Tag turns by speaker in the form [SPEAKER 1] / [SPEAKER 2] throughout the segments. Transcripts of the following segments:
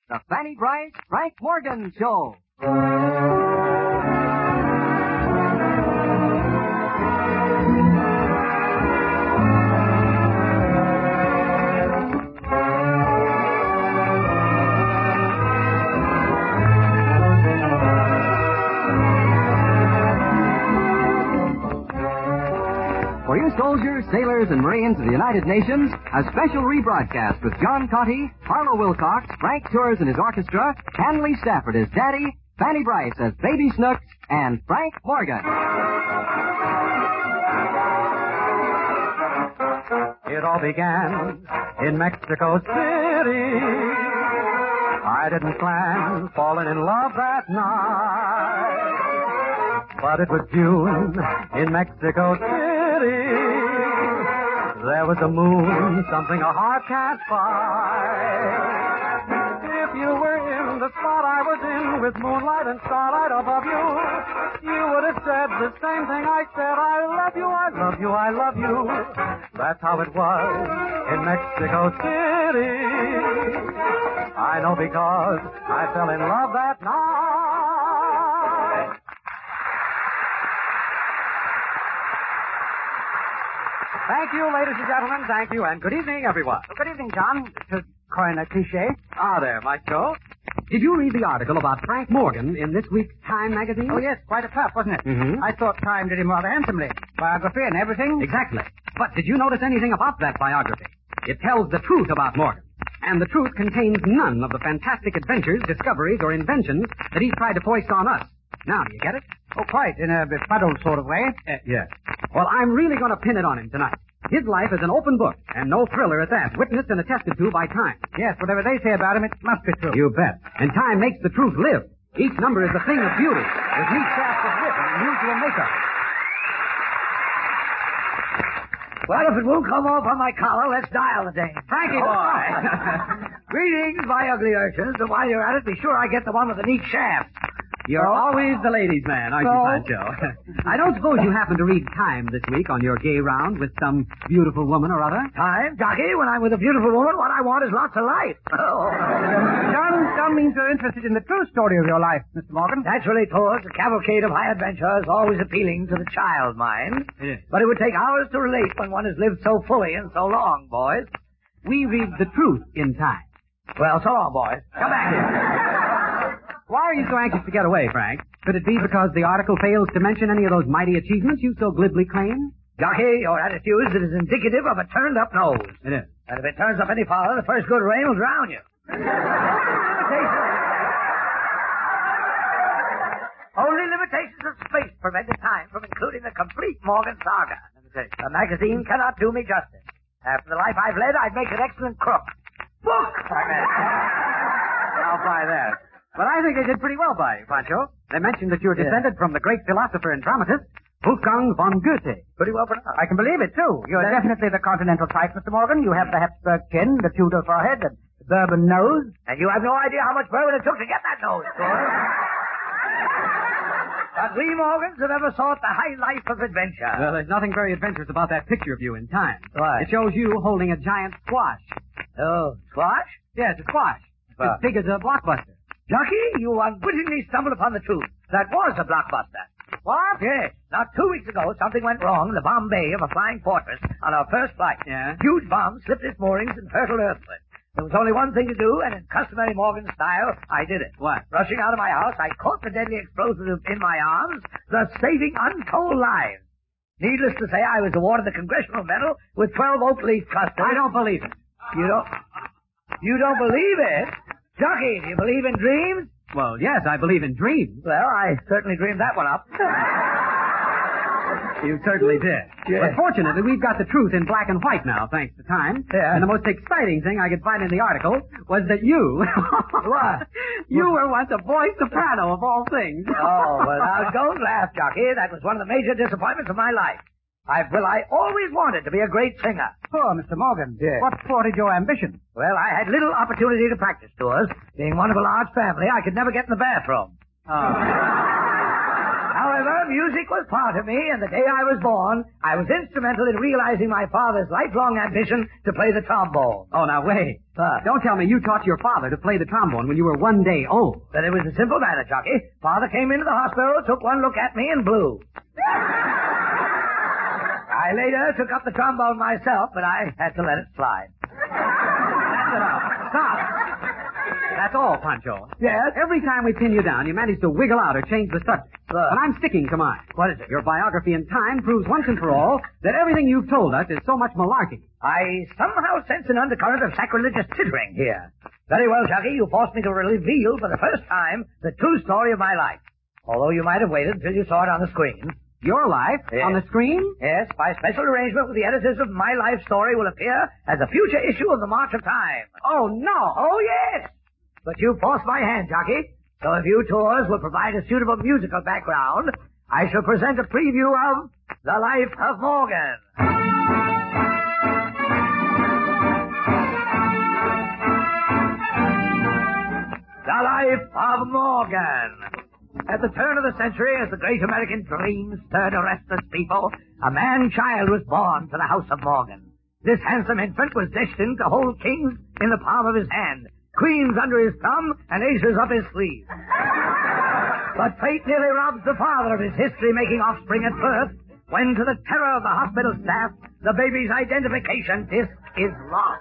[SPEAKER 1] the Fanny Brice, Frank Morgan Show. For you soldiers, sailors, and Marines of the United Nations, a special rebroadcast with John Conte, Harlow Wilcox, Frank Tours and his orchestra, Hanley Stafford as Daddy, Fanny Brice as Baby Snooks, and Frank Morgan.
[SPEAKER 2] It all began in Mexico City. I didn't plan falling in love that night. But it was June in Mexico City. There was a moon, something a heart can't find. If you were in the spot I was in with moonlight and starlight above you, you would have said the same thing I said. I love you, I love you, I love you. That's how it was in Mexico City. I know because I fell in love that night. Thank you, ladies and gentlemen. Thank you, and good evening, everyone.
[SPEAKER 1] Well, good evening, John. To coin a cliche.
[SPEAKER 2] Ah, there, Maestro. Did you read the article about Frank Morgan in this week's Time magazine?
[SPEAKER 1] Oh, yes, quite a puff, wasn't it?
[SPEAKER 2] Mm-hmm.
[SPEAKER 1] I thought Time did him rather handsomely. Biography and everything.
[SPEAKER 2] Exactly. But did you notice anything about that biography? It tells the truth about Morgan. And the truth contains none of the fantastic adventures, discoveries, or inventions that he's tried to foist on us. Now, do you get it?
[SPEAKER 1] Oh, quite, in a befuddled sort of way.
[SPEAKER 2] Yes. Well, I'm really going to pin it on him tonight. His life is an open book, and no thriller at that, witnessed and attested to by Time.
[SPEAKER 1] Yes, whatever they say about him, it must be true.
[SPEAKER 2] You bet. And Time makes the truth live. Each number is a thing of beauty, with neat shafts of wit and unusual makeup.
[SPEAKER 3] Well, if it won't come off on my collar, let's dial the dame.
[SPEAKER 2] Frankie boy!
[SPEAKER 3] Greetings, my ugly urchins, and while you're at it, be sure I get the one with the neat shaft.
[SPEAKER 2] You're always the ladies' man, aren't you, Pancho? I don't suppose you happen to read Time this week on your gay round with some beautiful woman or other?
[SPEAKER 3] Time, Jockey, when I'm with a beautiful woman, what I want is lots of life.
[SPEAKER 1] John means you're interested in the true story of your life, Mr. Morgan.
[SPEAKER 3] Naturally, towards a cavalcade of high adventure is always appealing to the child mind.
[SPEAKER 2] It is.
[SPEAKER 3] But it would take hours to relate when one has lived so fully and so long, boys.
[SPEAKER 2] We read the truth in Time.
[SPEAKER 3] Well, so long, boys. Come back here.
[SPEAKER 2] Why are you so anxious to get away, Frank? Could it be because the article fails to mention any of those mighty achievements you so glibly claim?
[SPEAKER 3] Jockey, your attitude is indicative of a turned-up nose.
[SPEAKER 2] It is.
[SPEAKER 3] And if it turns up any farther, the first good rain will drown you. Only limitations of space prevented Time from including the complete Morgan saga. The magazine cannot do me justice. After the life I've led, I'd make an excellent crook. Book!
[SPEAKER 2] I'll buy that. But I think they did pretty well by you, Pancho. They mentioned that you're descended from the great philosopher and dramatist, Wolfgang von Goethe.
[SPEAKER 3] Pretty well pronounced.
[SPEAKER 1] I can believe it, too. You're definitely the continental type, Mr. Morgan. You have the Habsburg chin, the Tudor forehead, the Bourbon nose.
[SPEAKER 3] And you have no idea how much bourbon it took to get that nose, boy. But we Morgans have ever sought the high life of adventure.
[SPEAKER 2] Well, there's nothing very adventurous about that picture of you in Time.
[SPEAKER 3] Why?
[SPEAKER 2] It shows you holding a giant squash.
[SPEAKER 3] Oh, squash?
[SPEAKER 2] Yes, a squash. As big as a blockbuster.
[SPEAKER 3] Jockey, you unwittingly stumbled upon the truth. That was a blockbuster. What? Yes. Now, 2 weeks ago, something went wrong in the Bombay of a flying fortress on our first flight.
[SPEAKER 2] Yeah?
[SPEAKER 3] Huge bomb slipped its moorings and hurtled earthward. There was only one thing to do, and in customary Morgan style, I did it.
[SPEAKER 2] What?
[SPEAKER 3] Rushing out of my house, I caught the deadly explosive in my arms, thus saving untold lives. Needless to say, I was awarded the Congressional Medal with 12 oak leaf clusters.
[SPEAKER 2] I don't believe it.
[SPEAKER 3] You don't believe it? Jockey, do you believe in dreams?
[SPEAKER 2] Well, yes, I believe in dreams.
[SPEAKER 3] Well, I certainly dreamed that one up.
[SPEAKER 2] You certainly did.
[SPEAKER 3] Yeah.
[SPEAKER 2] But fortunately, we've got the truth in black and white now, thanks to Time.
[SPEAKER 3] Yeah.
[SPEAKER 2] And the most exciting thing I could find in the article was that you...
[SPEAKER 3] What?
[SPEAKER 2] You were once a boy soprano of all things.
[SPEAKER 3] Oh, well, now don't laugh, Jockey. That was one of the major disappointments of my life. I always wanted to be a great singer.
[SPEAKER 1] Poor Mr. Morgan.
[SPEAKER 3] Yes.
[SPEAKER 1] What thwarted your ambition?
[SPEAKER 3] Well, I had little opportunity to practice tours. Being one of a large family, I could never get in the bathroom.
[SPEAKER 2] Oh.
[SPEAKER 3] However, music was part of me, and the day I was born, I was instrumental in realizing my father's lifelong ambition to play the trombone.
[SPEAKER 1] Oh, now wait. Don't tell me you taught your father to play the trombone when you were 1 day old.
[SPEAKER 3] But it was a simple matter, Jockey. Father came into the hospital, took one look at me, and blew. I later took up the trombone myself, but I had to let it slide.
[SPEAKER 1] That's enough. Stop. That's all, Pancho.
[SPEAKER 3] Yes?
[SPEAKER 1] Every time we pin you down, you manage to wiggle out or change the subject. But I'm sticking to mine.
[SPEAKER 3] What is it?
[SPEAKER 1] Your biography in Time proves once and for all that everything you've told us is so much malarkey.
[SPEAKER 3] I somehow sense an undercurrent of sacrilegious tittering here. Very well, Chucky, you forced me to reveal for the first time the true story of my life. Although you might have waited until you saw it on the screen.
[SPEAKER 1] Your life?
[SPEAKER 3] Yes.
[SPEAKER 1] On the screen?
[SPEAKER 3] Yes, by special arrangement with the editors of My Life Story will appear as a future issue of the March of Time.
[SPEAKER 1] Oh, no.
[SPEAKER 3] Oh, yes. But you forced my hand, Jockey. So if you tours will provide a suitable musical background, I shall present a preview of The Life of Morgan. The Life of Morgan. At the turn of the century, as the great American dream stirred a restless people, a man-child was born to the House of Morgan. This handsome infant was destined to hold kings in the palm of his hand, queens under his thumb, and aces up his sleeve. But fate nearly robbed the father of his history-making offspring at birth, when, to the terror of the hospital staff, the baby's identification disc is lost.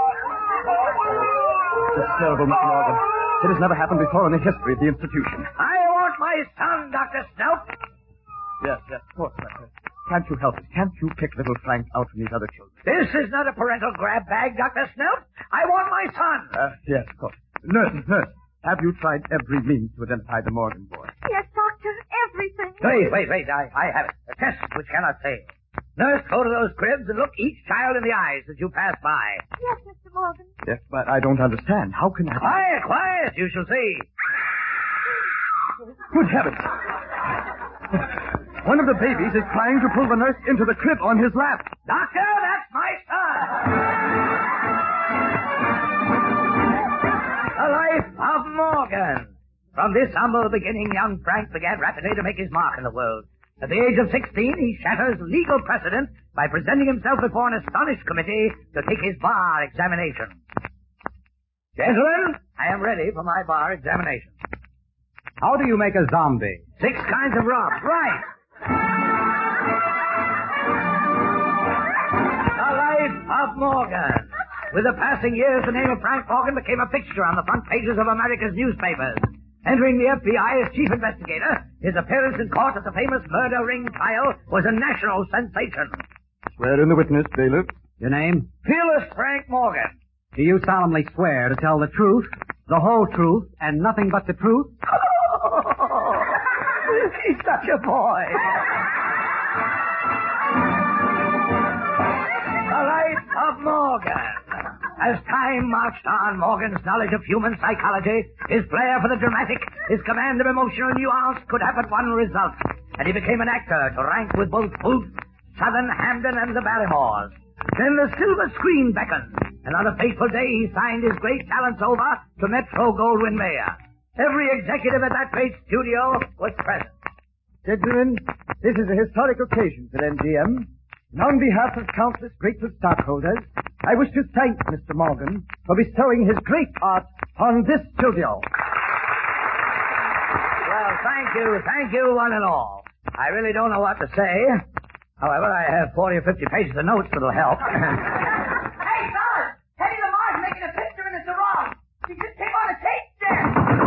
[SPEAKER 4] This is terrible, Mr. Morgan. It has never happened before in the history of the institution.
[SPEAKER 3] I want my son, Dr. Snout.
[SPEAKER 4] Yes, of course, Doctor. Can't you help it? Can't you pick little Frank out from these other children?
[SPEAKER 3] This is not a parental grab bag, Dr. Snout. I want my son.
[SPEAKER 4] Yes, of course. Nurse, have you tried every means to identify the Morgan boy?
[SPEAKER 5] Yes, Doctor, everything.
[SPEAKER 3] Wait. I have it. A test which cannot fail. Nurse, go to those cribs and look each child in the eyes as you pass by.
[SPEAKER 5] Yes, Mr. Morgan.
[SPEAKER 4] Yes, but I don't understand. How can that...
[SPEAKER 3] Quiet, you shall see.
[SPEAKER 4] Good heavens! One of the babies is trying to pull the nurse into the crib on his lap.
[SPEAKER 3] Doctor, that's my son. The Life of Morgan. From this humble beginning, young Frank began rapidly to make his mark in the world. At the age of 16, he shatters legal precedent by presenting himself before an astonished committee to take his bar examination. Gentlemen, I am ready for my bar examination.
[SPEAKER 1] How do you make a zombie?
[SPEAKER 3] 6 kinds of rum. Right. The Life of Morgan. With the passing years, the name of Frank Morgan became a fixture on the front pages of America's newspapers. Entering the FBI as chief investigator, his appearance in court at the famous murder ring trial was a national sensation.
[SPEAKER 4] Swear in the witness, bailiff.
[SPEAKER 1] Your name?
[SPEAKER 3] Fearless Frank Morgan.
[SPEAKER 1] Do you solemnly swear to tell the truth, the whole truth, and nothing but the truth?
[SPEAKER 3] He's such a boy. The Life of Morgan. As time marched on, Morgan's knowledge of human psychology, his flair for the dramatic, his command of emotional nuance could have but one result, and he became an actor to rank with both Booth, Southern Hamden, and the Barrymores. Then the silver screen beckoned, and on a fateful day he signed his great talents over to Metro-Goldwyn-Mayer. Every executive at that great studio was present.
[SPEAKER 4] Gentlemen, this is a historic occasion for MGM. And on behalf of countless grateful stockholders, I wish to thank Mr. Morgan for bestowing his great art on this studio.
[SPEAKER 3] Well, thank you, one and all. I really don't know what to say. However, I have 40 or 50 pages of notes that'll help.
[SPEAKER 5] Hey, fellas! Teddy Lamar's making a picture in the Sarong. She just came on a tape stand.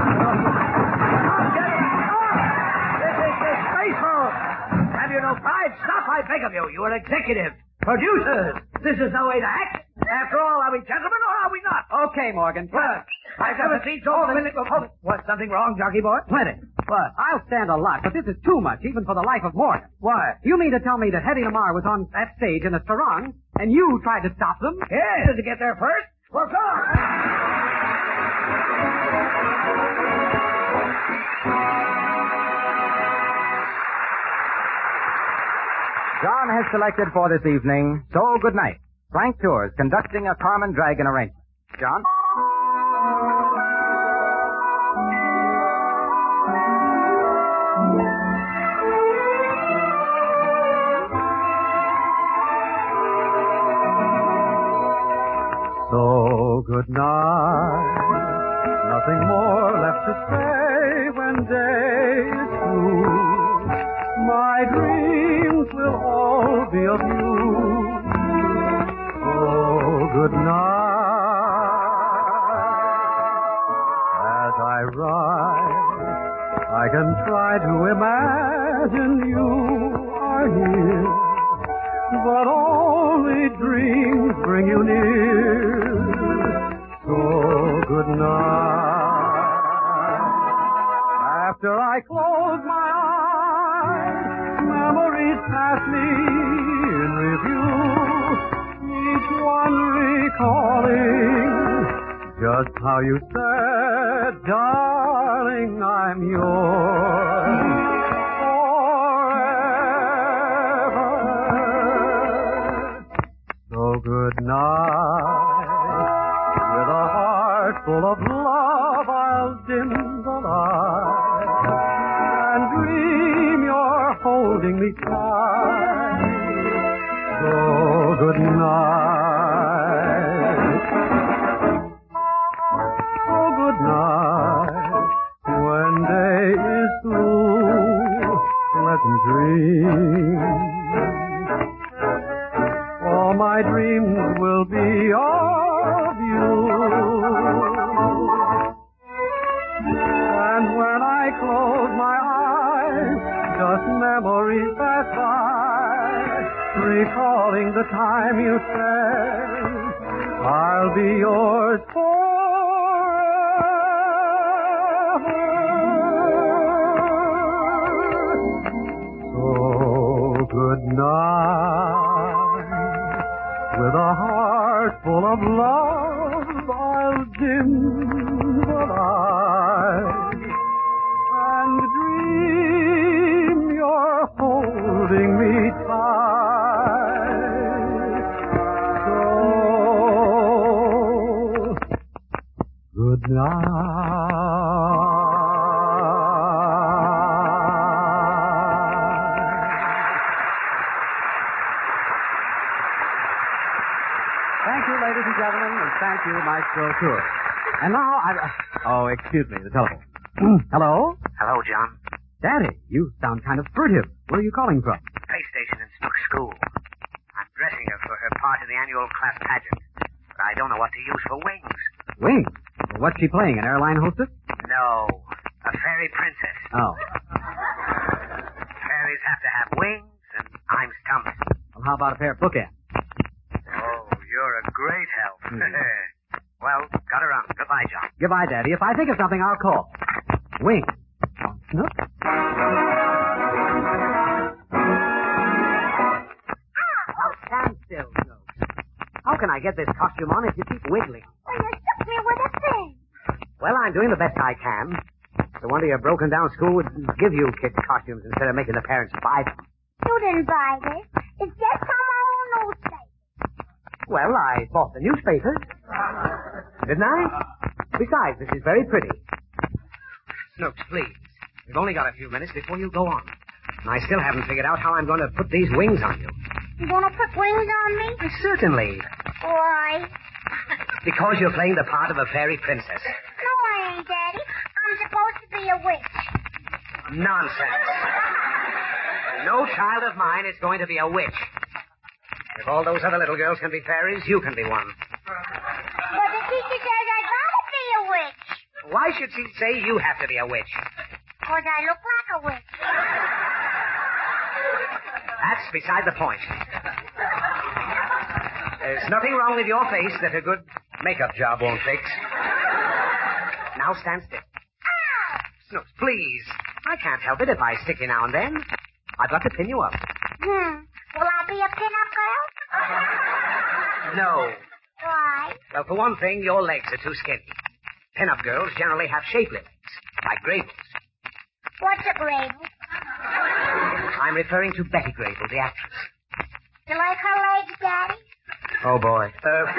[SPEAKER 3] This is disgraceful. Have you no pride? Stop, I beg of you. You are executive. Producers. This is no way to act. After all, are we gentlemen or are we not?
[SPEAKER 1] Okay, Morgan.
[SPEAKER 3] Well, I've never seen so many... What's something wrong, Jockey Boy?
[SPEAKER 1] Plenty.
[SPEAKER 3] What?
[SPEAKER 1] I'll stand a lot, but this is too much, even for the Life of Morgan.
[SPEAKER 3] Why?
[SPEAKER 1] You mean to tell me that Hedy Lamarr was on that stage in a sarong, and you tried to stop them?
[SPEAKER 3] Yes, to get there first. Well, come on.
[SPEAKER 1] John has selected for this evening So Good Night. Frank Tours conducting a Carmen Dragon arrangement. John?
[SPEAKER 2] more left to say when day is through. My dreams will all be of you. Oh, good night. As I rise, I can try to imagine you are here, but only dreams bring you near. So good night. After I close my eyes, memories pass me in review, each one recalling just how you said, darling, I'm yours forever. So good night. With a heart full of love, I'll dim the light and dream you're holding me tight. So good night. So good night. When day is through, let's dream. All my dreams will be of you. And when I close my eyes, just memories pass by, recalling the time you said, I'll be yours forever. So good night. With a heart full of love, I'll dim the light and dream you're holding me tight. So good night.
[SPEAKER 1] Thank you, ladies and gentlemen, and thank you, Maestro Tour. And now Oh, excuse me, the telephone. Hello?
[SPEAKER 3] Hello, John.
[SPEAKER 1] Daddy, you sound kind of furtive. Where are you calling from?
[SPEAKER 3] Pay station in Snook's school. I'm dressing her for her part in the annual class pageant, but I don't know what to use for wings.
[SPEAKER 1] Wings? Well, what's she playing, an airline hostess?
[SPEAKER 3] No, a fairy princess.
[SPEAKER 1] Oh.
[SPEAKER 3] Fairies have to have wings, and I'm stumped.
[SPEAKER 1] Well, how about a pair of bookends?
[SPEAKER 3] Oh, you're a great help. Well, got her on. Goodbye, John.
[SPEAKER 1] Goodbye, Daddy. If I think of something, I'll call. Wings. Snook? Now stand still, Snook. How can I get this costume on if you keep wiggling?
[SPEAKER 5] Well, you stuck me with a thing.
[SPEAKER 1] Well, I'm doing the best I can. No wonder your broken-down school would give you kids costumes instead of making the parents buy them.
[SPEAKER 5] You didn't buy this. It's just from our own newspaper.
[SPEAKER 1] Well, I bought the newspapers. Didn't I? Besides, this is very pretty. Snooks, please. We've only got a few minutes before you go on. And I still haven't figured out how I'm going to put these wings on you.
[SPEAKER 5] You gonna put wings on me?
[SPEAKER 1] Certainly.
[SPEAKER 5] Why?
[SPEAKER 1] Because you're playing the part of a fairy princess.
[SPEAKER 5] No, I ain't, Daddy. I'm supposed to be a witch.
[SPEAKER 1] Nonsense. No child of mine is going to be a witch. If all those other little girls can be fairies, you can be one.
[SPEAKER 5] But the teacher says I gotta be a witch.
[SPEAKER 1] Why should she say you have to be a witch?
[SPEAKER 5] 'Cause I look like a witch.
[SPEAKER 1] That's beside the point. There's nothing wrong with your face that a good makeup job won't fix. Now stand still.
[SPEAKER 5] Ow!
[SPEAKER 1] Snooks, please. I can't help it if I stick you now and then. I've got to pin you up.
[SPEAKER 5] Will I be a pin-up girl?
[SPEAKER 1] No.
[SPEAKER 5] Why?
[SPEAKER 1] Well, for one thing, your legs are too skinny. Pin-up girls generally have shapely legs, like Grable.
[SPEAKER 5] What's a Grable?
[SPEAKER 1] I'm referring to Betty Grable, the actress.
[SPEAKER 5] You like her legs, Daddy?
[SPEAKER 1] Oh, boy.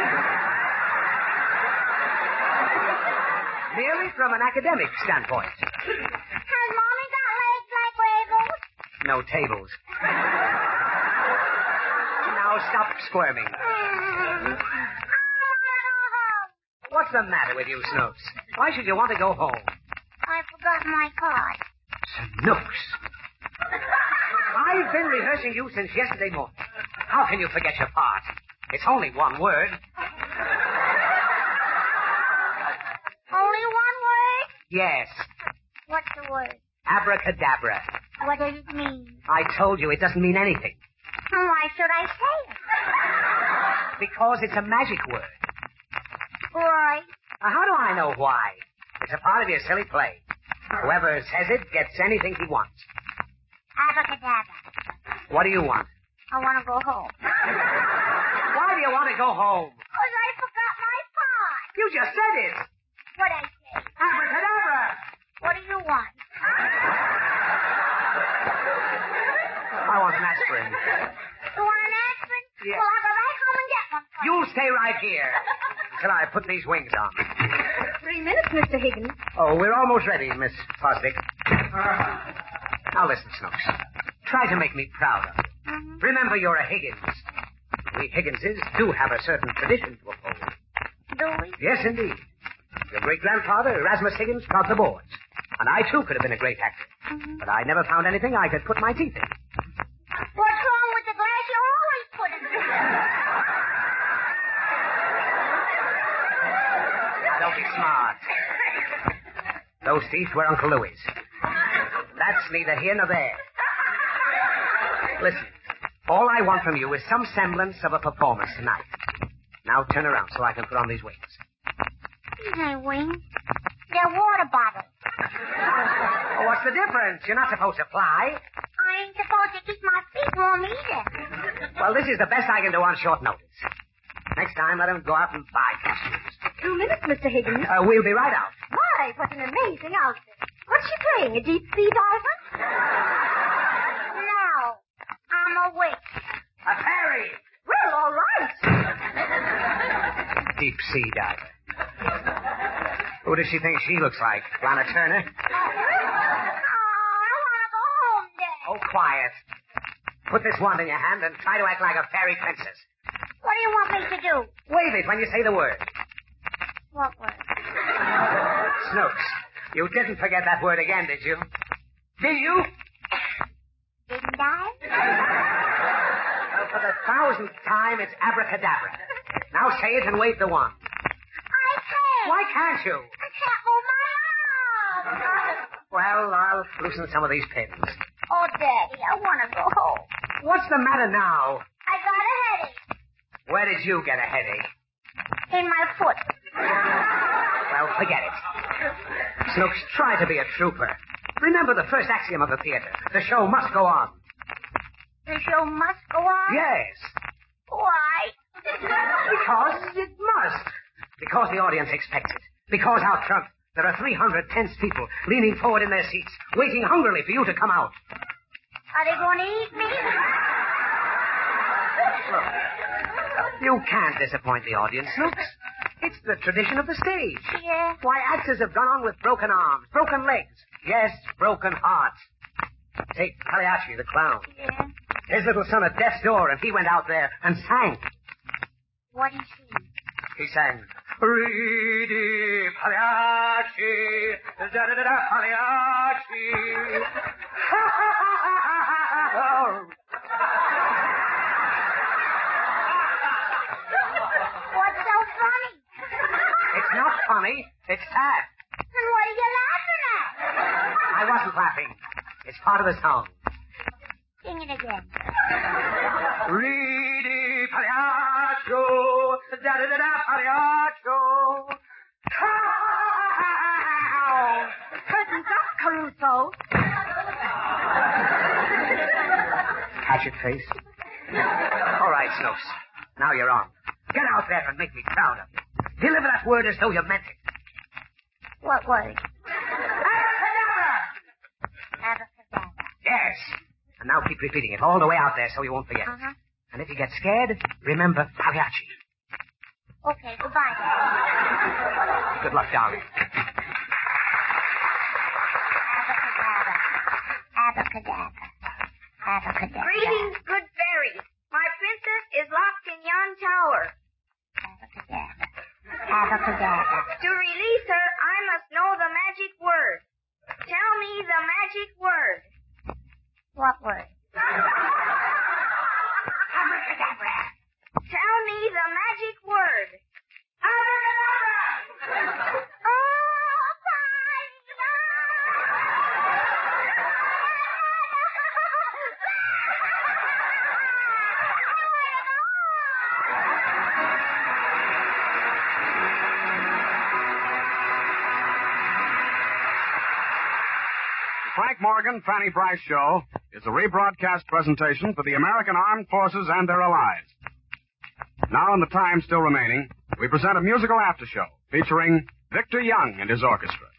[SPEAKER 1] Merely from an academic standpoint.
[SPEAKER 5] Has Mommy got legs like Grable's?
[SPEAKER 1] No tables. Now stop squirming. What's the matter with you, Snooks?
[SPEAKER 3] Why should you want to go home?
[SPEAKER 6] I forgot my card.
[SPEAKER 3] Snooks. I've been rehearsing you since yesterday morning. How can you forget your part? It's only one word.
[SPEAKER 6] Only one word?
[SPEAKER 3] Yes.
[SPEAKER 6] What's the word?
[SPEAKER 3] Abracadabra.
[SPEAKER 6] What does it mean?
[SPEAKER 3] I told you it doesn't mean anything.
[SPEAKER 6] Why should I say it?
[SPEAKER 3] Because it's a magic word.
[SPEAKER 6] Why?
[SPEAKER 3] Now, how do I know why? It's a part of your silly play. Whoever says it gets anything he wants.
[SPEAKER 6] Abracadabra.
[SPEAKER 3] What do you want?
[SPEAKER 6] I want to go home.
[SPEAKER 3] Why do you want to go home?
[SPEAKER 6] Because I forgot my part.
[SPEAKER 3] You just said it.
[SPEAKER 6] What'd I say?
[SPEAKER 3] Abracadabra.
[SPEAKER 6] What do you want?
[SPEAKER 3] I want an aspirin.
[SPEAKER 6] You want an aspirin?
[SPEAKER 3] Yeah.
[SPEAKER 6] Well, I'll go right home and get one for you.
[SPEAKER 3] You'll stay right here until I put these wings on.
[SPEAKER 5] 3 minutes, Mr. Higgins.
[SPEAKER 3] Oh, we're almost ready, Miss Fosdick. Now listen, Snooks. Try to make me proud of you.
[SPEAKER 6] Mm-hmm.
[SPEAKER 3] Remember, you're a Higgins. We Higginses do have a certain tradition to uphold.
[SPEAKER 6] Do we?
[SPEAKER 3] Yes, indeed. Your great-grandfather, Erasmus Higgins, trod the boards. And I, too, could have been a great actor.
[SPEAKER 6] Mm-hmm.
[SPEAKER 3] But I never found anything I could put my teeth in.
[SPEAKER 6] What's wrong with the glass you always put in there?
[SPEAKER 3] Now, don't be smart. Those teeth were Uncle Louie's. That's neither here nor there. Listen, all I want from you is some semblance of a performance tonight. Now turn around so I can put on these wings.
[SPEAKER 6] These ain't wings. They're water bottles.
[SPEAKER 3] Oh, what's the difference? You're not supposed to fly.
[SPEAKER 6] I ain't supposed to keep my feet warm either.
[SPEAKER 3] Well, this is the best I can do on short notice. Next time, let him go out and buy costumes.
[SPEAKER 5] 2 minutes, Mr. Higgins.
[SPEAKER 3] We'll be right out.
[SPEAKER 5] My, what an amazing outfit. What's she playing, a deep sea diver?
[SPEAKER 6] No, I'm a witch.
[SPEAKER 3] A fairy!
[SPEAKER 5] Well, all right.
[SPEAKER 3] Deep sea diver. Who does she think she looks like? Lana Turner?
[SPEAKER 6] Oh, I want to go home, Dad.
[SPEAKER 3] Oh, quiet. Put this wand in your hand and try to act like a fairy princess.
[SPEAKER 6] What do you want me to do?
[SPEAKER 3] Wave it when you say the word.
[SPEAKER 6] What word?
[SPEAKER 3] Snooks, you didn't forget that word again, did you? Did you?
[SPEAKER 6] Didn't I?
[SPEAKER 3] Well, for the 1000th time, it's abracadabra. Now say it and wave the wand.
[SPEAKER 6] I can't.
[SPEAKER 3] Why can't you?
[SPEAKER 6] I can't move my arm.
[SPEAKER 3] Well, I'll loosen some of these pins.
[SPEAKER 6] Oh, Daddy, I want to go home.
[SPEAKER 3] What's the matter now?
[SPEAKER 6] I got a headache.
[SPEAKER 3] Where did you get a headache?
[SPEAKER 6] In my foot.
[SPEAKER 3] Well, forget it. Snooks, try to be a trooper. Remember the first axiom of the theater. The show must go on.
[SPEAKER 6] The show must go on?
[SPEAKER 3] Yes.
[SPEAKER 6] Why?
[SPEAKER 3] Because it must. Because the audience expects it. Because out front, there are 300 tense people leaning forward in their seats, waiting hungrily for you to come out.
[SPEAKER 6] Are they going to eat me?
[SPEAKER 3] Look, you can't disappoint the audience, Snooks. It's the tradition of the stage.
[SPEAKER 6] Yeah.
[SPEAKER 3] Why, actors have gone on with broken arms, broken legs. Yes, broken hearts. Take Pagliacci, the clown.
[SPEAKER 6] Yeah.
[SPEAKER 3] His little son at death's door, and he went out there and sang.
[SPEAKER 6] What did he sing?
[SPEAKER 3] He sang, Ridi Pagliacci, da-da-da-da Pagliacci.
[SPEAKER 6] What's so funny?
[SPEAKER 3] It's not funny. It's sad.
[SPEAKER 6] Then what are you laughing at?
[SPEAKER 3] I wasn't laughing. It's part of the song.
[SPEAKER 6] Sing it again.
[SPEAKER 3] Ridi Pagliaccio, da-da-da-da Pagliaccio.
[SPEAKER 5] Curtains up, Caruso.
[SPEAKER 3] Catch it, face. All right, Snooks. Now you're on. Get out there and make me proud of you. Deliver that word as though you meant it.
[SPEAKER 6] What word?
[SPEAKER 3] Abracadabra!
[SPEAKER 6] Abracadabra.
[SPEAKER 3] Yes. And now keep repeating it all the way out there so you won't forget.
[SPEAKER 6] Uh-huh.
[SPEAKER 3] And if you get scared, remember Pagliacci.
[SPEAKER 6] Okay, goodbye, Daddy.
[SPEAKER 3] Good luck, darling.
[SPEAKER 6] Abracadabra. Abracadabra.
[SPEAKER 5] Greetings, good fairies. My princess is locked in yon tower.
[SPEAKER 6] Abracadabra. Abracadabra.
[SPEAKER 5] To release her, I
[SPEAKER 6] magic word. What word?
[SPEAKER 5] Abracadabra.
[SPEAKER 6] Tell me the magic word.
[SPEAKER 5] Abracadabra.
[SPEAKER 6] Oh,
[SPEAKER 7] Frank Morgan, Fanny Bryce Show is a rebroadcast presentation for the American Armed Forces and their allies. Now, in the time still remaining, we present a musical after show featuring Victor Young and his orchestra.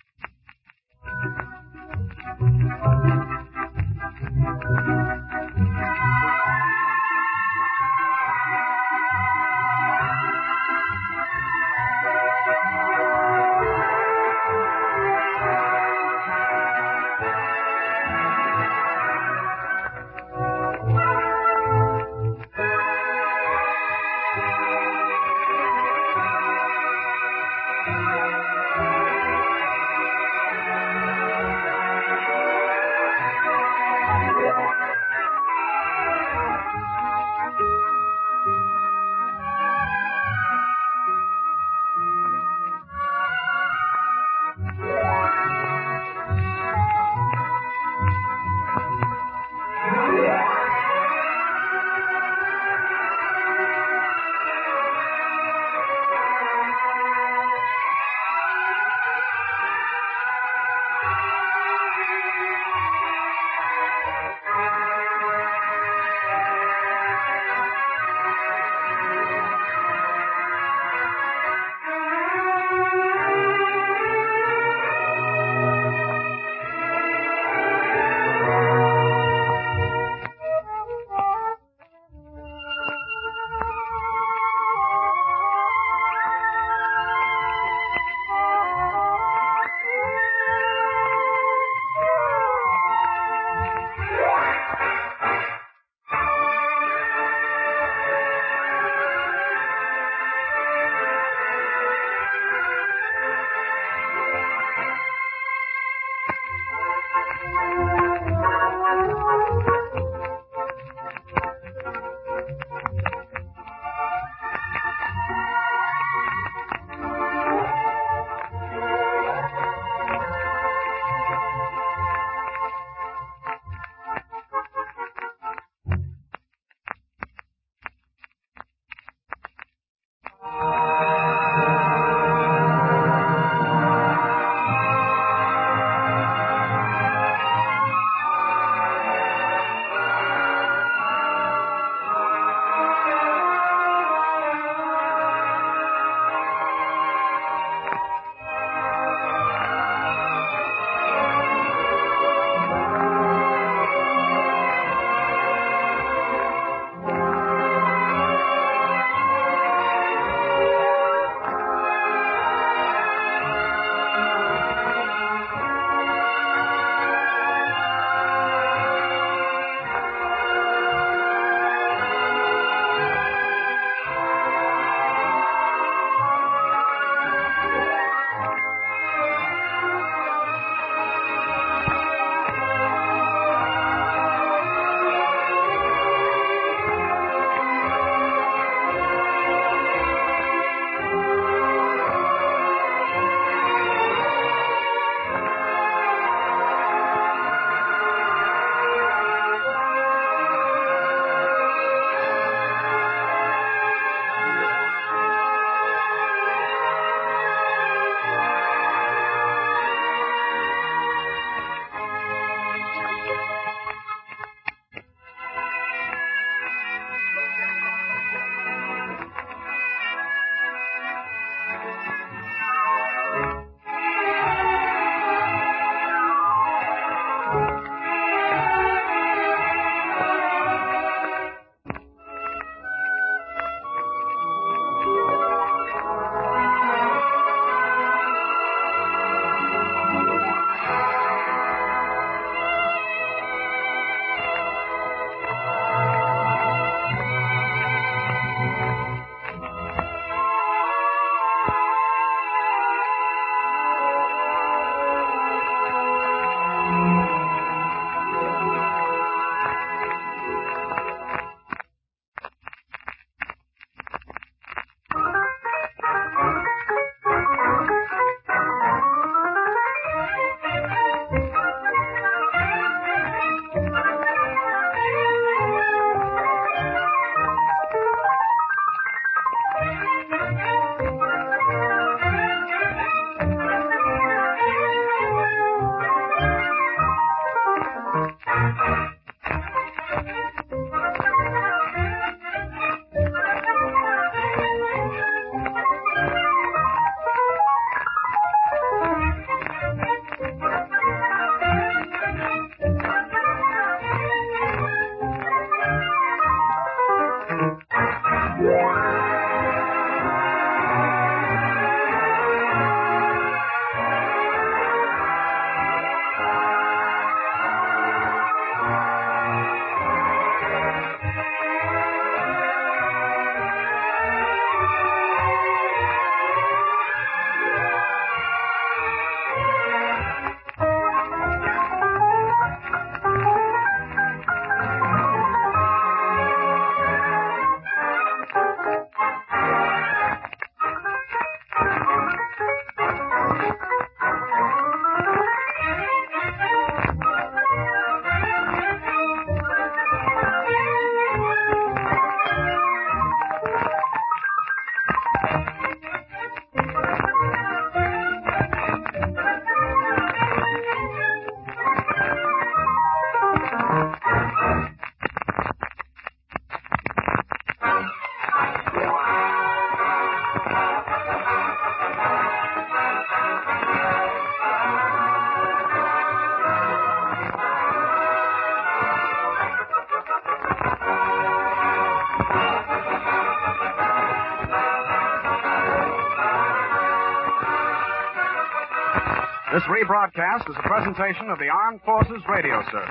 [SPEAKER 7] rebroadcast is a presentation of the Armed Forces Radio Service.